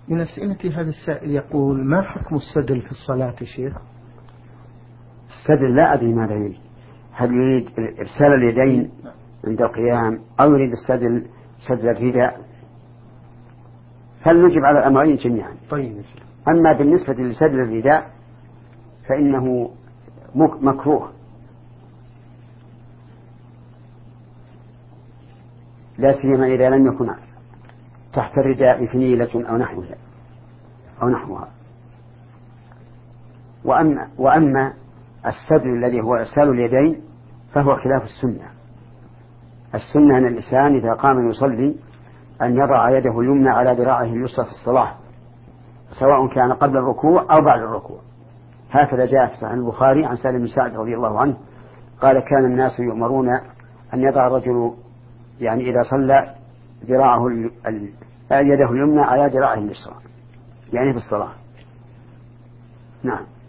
من أسئلة هذا السائل يقول: ما حكم السدل في الصلاة يا شيخ؟ السدل لا أدري ماذا يريد، هل يريد إرسال اليدين عند القيام أو يريد السدل سدل الرداء؟ فلنجب على الأمرين جميعا. طيب. أما بالنسبة لسدل الرداء فإنه مكروه، لا سيما إذا لم يكن تحت الرداء فنيلة أو نحوها. وأما السدل الذي هو إرسال اليدين فهو خلاف السنة. السنة أن الإنسان إذا قام يصلي أن يضع يده اليمنى على ذراعه اليسرى في الصلاة، سواء كان قبل الركوع أو بعد الركوع. هكذا جاء في صحيح البخاري عن سالم بن سعد رضي الله عنه قال: كان الناس يؤمرون أن يضع الرجل يعني إذا صلى ذراعه يده اليمنى على ذراعه اليسرى، يعني في الصلاة. نعم.